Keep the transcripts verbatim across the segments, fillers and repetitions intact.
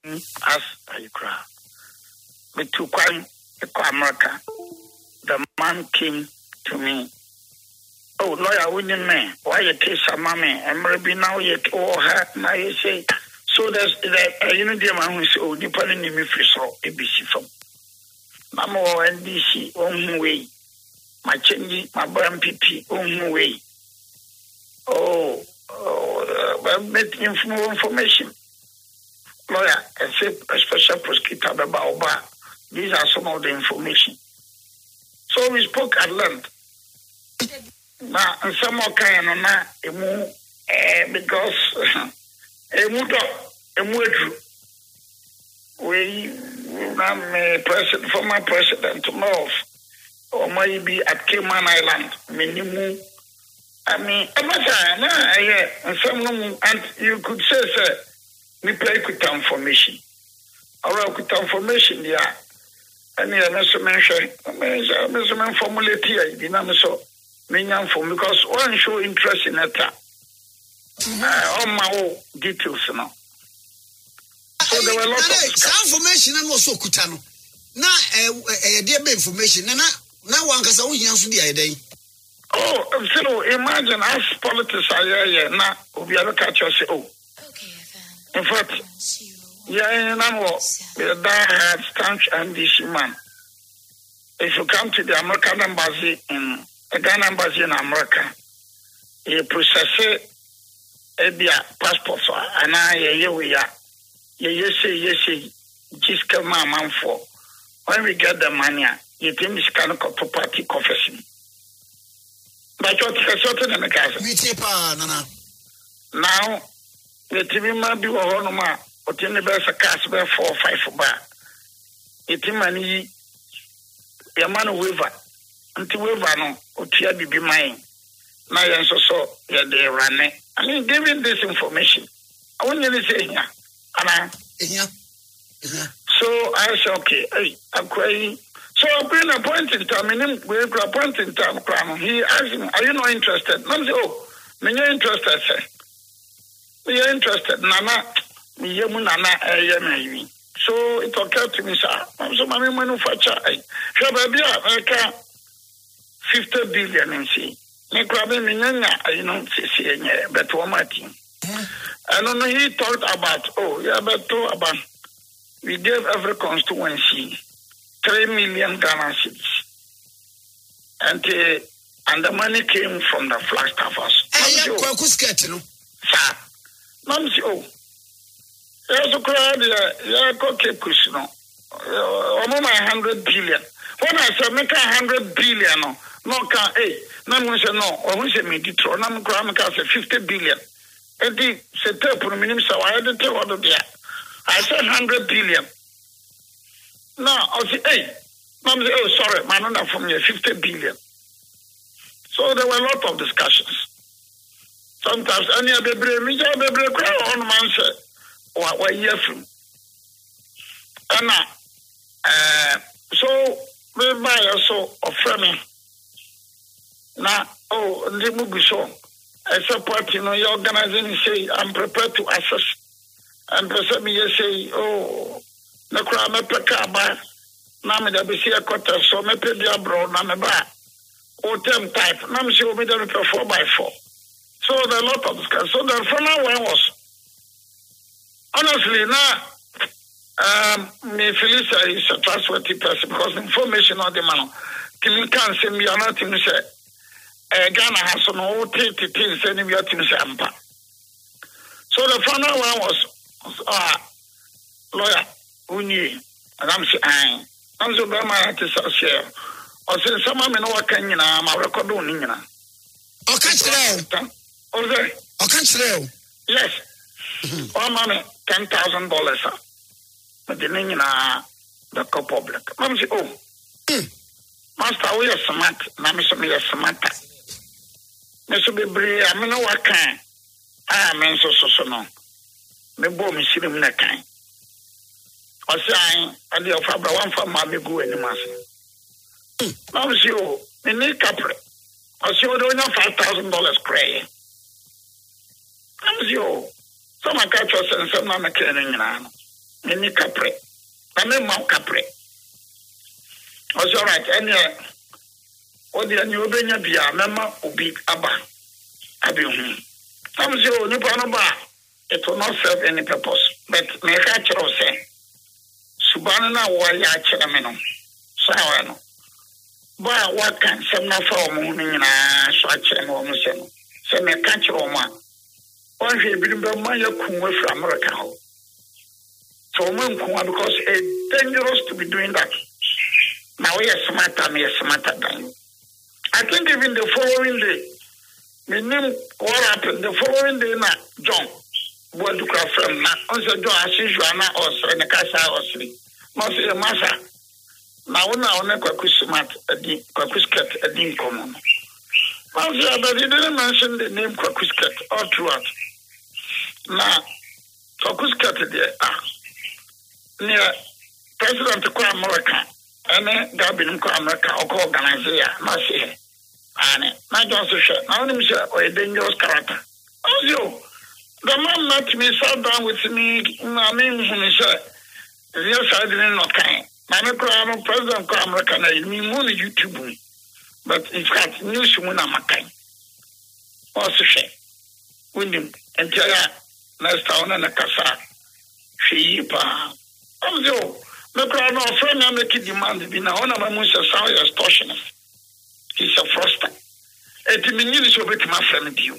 as I cry. Me to Kwan, America. The man came to me. Oh, lawyer, winning me. Why you take some mommy? And maybe now you all her. Now you say. So there's the you know the man who say, oh, you put in me for so A B C from. Mama N D C on way. My change, my brand P P on way. Oh, oh, uh, making information. Lawyer, I say a special prosecutor about these are some of the information. So we spoke at length. Now, and some more kind of na emu because emu do emu edu. We na president, former president of or maybe at Cayman Island, minimum. I mean, yeah, and some and you could say, sir, we play with information. Our with information, yeah. And yeah, Mister Mention, Mister formulate here, you know, so many for because one show interest in it. All my details now. So there were a lot of information and also Kutano. Now, a dear information, and now one can say, the idea. Oh, so imagine us politics are here now. We are catch us. Oh, in fact, yeah, you know, that had stanch and this man. If you come to the American embassy in a Ghana embassy in America, you process a passport and I here we are. Yes, yes, just come man for when we get the money, you think this kind of property confession. But what is certain in the case? Now, the T V might be one more, but in the best a cast by four or five for bar. It money, a man weaver, until weaver no, or Tia be mine. Now, and so so, yeah, they run it. I mean, giving this information, I won't really say here. And yeah. So I said, okay, hey, I'm crying. So I've been appointed time, and we're appointed time. He asked him, are you not interested? I said, oh, me you're interested, sir. We are interested. Nana, me yamu nana, eh, maybe. So it occurred to me, sir. I'm so many manufacture. So baby, I can fifty billion and see. Me grabbing me nyanya, you know, see, but one more thing. And then he talked about, oh, yeah, but talk about, we gave every constituency three million Ghana cedis. And, uh, and the money came from the Flagstaffers. Sir, Mom, oh, there's a crowd, yeah, okay, no. I'm a hundred billion. When I said make a hundred billion, no, no, can, hey, no one said no, or who said me, Detroit, no, I'm say fifty billion. And the set up for minimum, so I had to tell what there. I said hundred billion. No, I said, hey, Mom, oh, sorry, man, not from here, fifty billion. So there were a lot of discussions. Sometimes, any of the brave, me, the brave, on man said, what were you from? And now, uh, so, we buy also a friend. Now, oh, the movie song. I support, you know, your organization say, I'm prepared to assess. And person me say, oh, no crime, me pekaba, na me da be see a quarter, so me pay the abroad, na me ba, o term type, na me see o me da be four by four. So there are a lot of discussion. So the final one was, honestly, now, um, me Felicia is a trustworthy person because information on the man, till can say me, I'm not in say, Ghana has some old thirty things, and we are to say, ampa. So the final one was, ah, lawyer, who knew, and I'm saying, I'm so bad, my to share. Or say, some of me know what can you know, my record on you know. Oh, catch the Oh, there. Oh, catch the yes. One money, ten thousand dollars, sir. But the name in the co public. I'm saying, oh, Master, we are smart, Mamma, me are smart. Mister Bibri, I mean, what kind? I am so so so no. Me bo me see him na kind. I say, I do for one for my big go any mass. Now, see, oh, me need capre. I see, we don't have five thousand dollars cray. I'm see, oh, some catch us and some not making. mini capre. I mean, Mount Capre. Was all right, and yeah, what the new Benya Bia, Mamma, Ubi Abba, Abi. Some zero Nipanaba, it will not serve any purpose, but may catch or say, Subana, why ya chairman? Sawano. But what can some not for moving in a such and woman? Some may catch your man. One should bring the money from America. So, because it's dangerous to be doing that. Now, we are smarter, we are smarter than you. I think even the following day, we knew what happened. The following day, now, John, what do you call from now? Also, John, as usual, now, also, in the casa, or sleep. Must say, Massa. Now, now, on a Kwakusmat, a deep Kwakusket, a deep common. But he didn't mention the name Kwakusket all throughout. Now, Kwakusket, there are near President of America. And then Gabin America or organizer, not say, and not just a shirt. Now, him say, or a dangerous character. Oh, you, the man met me, sat down with me, I mean, he said, yes, I didn't know kind. I'm a president of America, and I mean, only YouTube, but it's got news when I'm a kind. Also, she, with him, and tell her, next town and a casa, she, pa, oh, you. The crowd of friend I make it demand be now one of my most sound extortionist. He's a froster. It means you bet my friend you.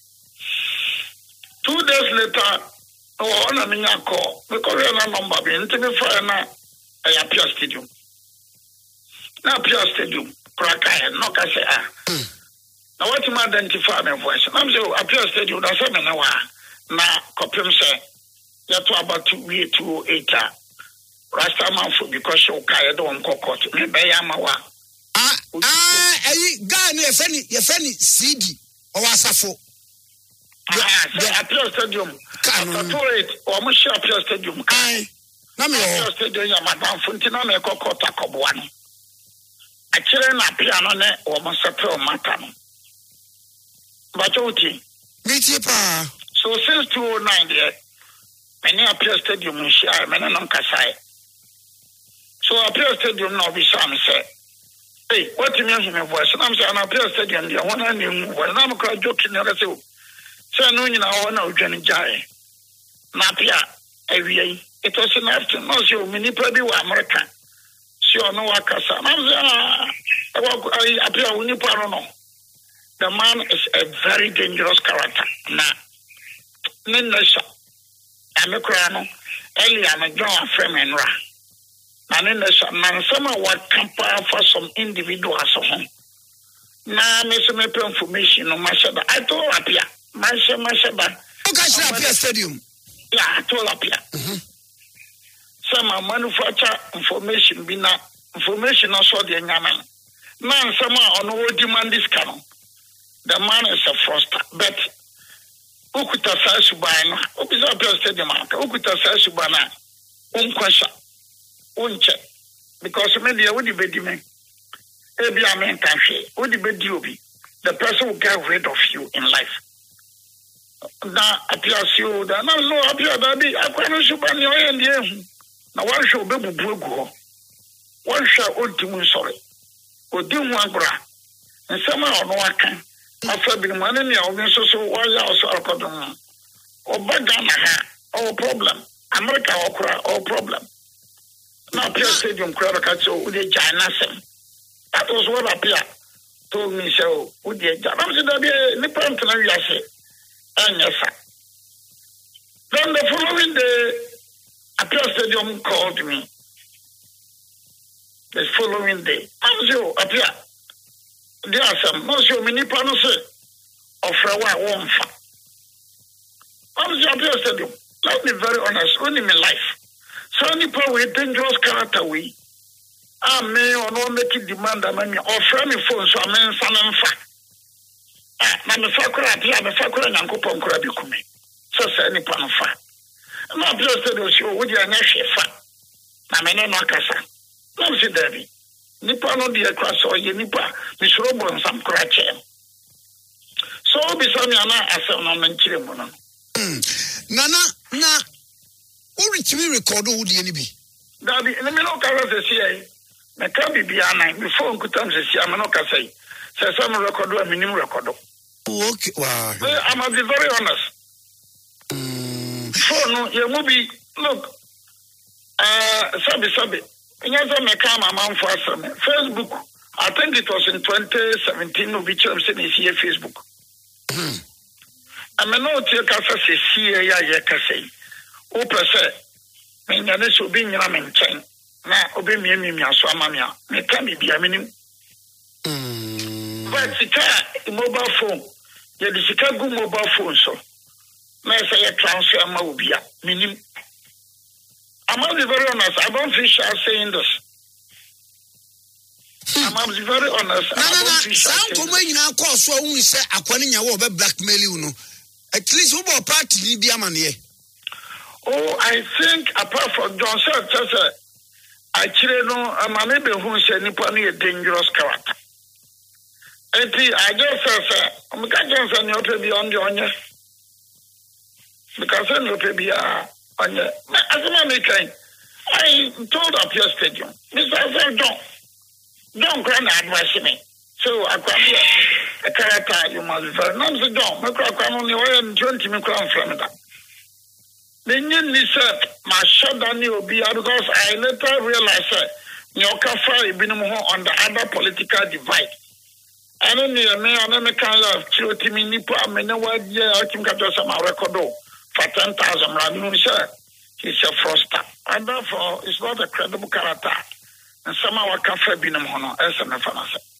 Two days later, oh, on a minute call, because we are not number being to me for an I appear stadium. Now, appear stadium, crack I and knock I say, ah. Now, what you identify my voice? I'm so appear stadium, that's seven hour. Now, Copim say, you're to about two weeks to eight. Rasta man for because you can't do on cockot. Maybe I'm a wa. Ah, ah, eh, guy, ne funny, you funny, C D or Wasafo. Ah, the appeal stadium. Can't do it or much appeal stadium. Aye, Namio stadium, Madame Fontina, me cockot, a cobuano. A children appear on it or must appeal matano. But okay, Mitipa. So since two oh nine, there, many appeal stadium in Shire, many non Kasai. So appeal stadium now be some say, hey, what do you mean my voice? And I'm saying appeal stadium, the one I knew when I'm quite joking. I say, so no, you know, I know Johnny Jay. Napia, every it was enough to know you, many probably were American. So no, I can say, I appear when you parono. The man is a very dangerous character. Now, Ninessa, I'm a crown, Ellie, I'm a John Freeman Ra. And in the man, some of what compare for some individuals at home. Now, Mister Maple information on my shabba. I told Apia, my shabba. Okay, Apia Stadium. Yeah, I told Apia. Some are manufacture information, be not information also the Yaman. Man, some are on what demand this canon. The man is a froster, but Ukuta Sasubana, Ukuta Apia Stadium, Ukuta Sasubana, Umquasha. Unche, because maybe I would be me. Maybe I mean, country would be you be the person who get rid of you in life. Now appears you that no, no, appear baby. I can't show by your end. Now, one shall be Bugo, one shall old to sorry, or do one bra, and somehow no one can. After being one in the so why else are cotton or Bagana or problem, America or or problem. Now, Appear Stadium, Crabacatso, with a giant. That was what Appear told me so. Would you jam? I'm saying, the Nippon to know, I say, and yes, sir. Then the following day, Appear Stadium called me. The following day, I'm sure, Appear. There are some, Monsieur Minipano say, of Rawa Womfa. I'm sure, Appear Stadium. Let me be very honest, only in my life. So, Nippon with dangerous character, we. I may or not make it demand a money or friendly phone, so I mean, son and fat. Ah, Manufacturer, I'm a factor and Uncle Pon Crabicumi. So, say, any pan of fat. And I'm just telling you, would you a nation fat? I mean, no Cassa. No, see, Debbie. Nippon on the across or ye nippa, Miss Robo and some cratch. So, be some yana as a non children. Nana, na. Who reach me record who the enemy? Dabi, ne me no ka say say. Me ka bibia nan before nkutam say say me no ka say. Say some record a minimum record. Okay, wow. I must be very honest. Mm. So no, you will be look. Uh, sabi sabi. Inyaza me ka ma man for asem. Facebook. I think it was in twenty seventeen. No, which I'm saying is here Facebook. Mm. I me no tie ka say see ya ye ka say. O pese. Me nyane so bi nyina me nchen. Na obi mi mi mi aso ama me a. Me ka mi bia minim. Mm. But sika mobile phone. You the sika go mobile phone so. Na say you transfer ma obi a minim. I must be very honest. I don't feel shy saying this. I must be very honest. No, I no, don't no. feel shy Some saying come you now call so only say akwani nyawo be blackmail you no. At least who about party ni bia man here. Oh, I think apart from John said, just uh, I actually know a man be who say nipa ni a dangerous character. And I just say, I'm going to say you to be on the onion because then you to be a onion. As a man, I told up your stadium, Mister John, don't grant advice me. So I can be a character you must be very nice. Don't make a only way and twenty me crown from that. The new said, my shut will be because I later realized that your cafe been on the other political divide. I don't need a man, I never kind of children, Nipa, I mean, what year I can get some record for ten thousand rand. Sir, he's a froster, and therefore it's not a credible character. And somehow I can't been him on as a